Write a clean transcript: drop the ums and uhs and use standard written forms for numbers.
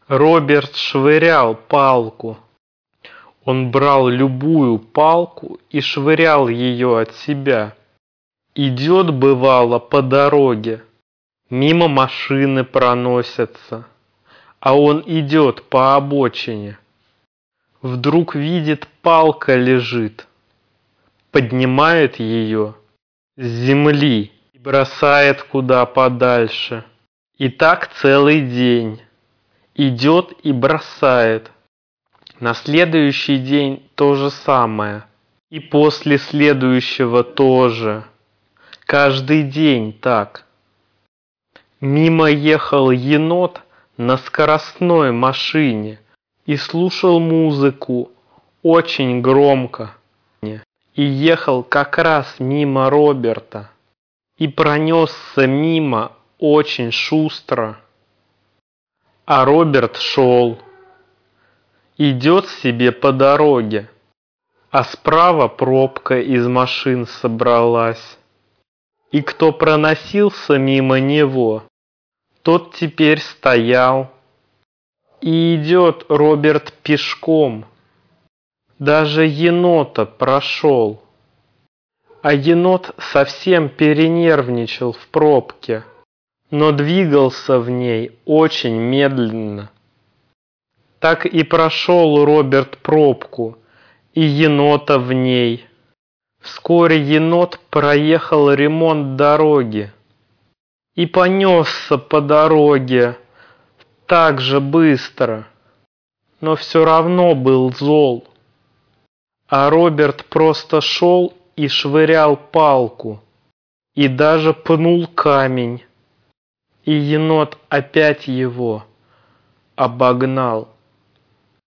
Роберт швырял палку. Он брал любую палку и швырял ее от себя. Идет, бывало, по дороге, мимо машины проносятся, а он идет по обочине. Вдруг видит, палка лежит, поднимает ее с земли и бросает куда подальше. И так целый день идет и бросает. На следующий день то же самое. И после следующего тоже. Каждый день так. Мимо ехал енот на скоростной машине и слушал музыку очень громко. И ехал как раз мимо Роберта. И пронесся мимо очень шустро. А Роберт шел. Идет себе по дороге, а справа пробка из машин собралась. И кто проносился мимо него, тот теперь стоял. И идет Роберт пешком, даже енота прошел. А енот совсем перенервничал в пробке, но двигался в ней очень медленно. Так и прошел Роберт пробку, и енота в ней. Вскоре енот проехал ремонт дороги и понесся по дороге так же быстро, но все равно был зол. А Роберт просто шел и швырял палку, и даже пнул камень, и енот опять его обогнал.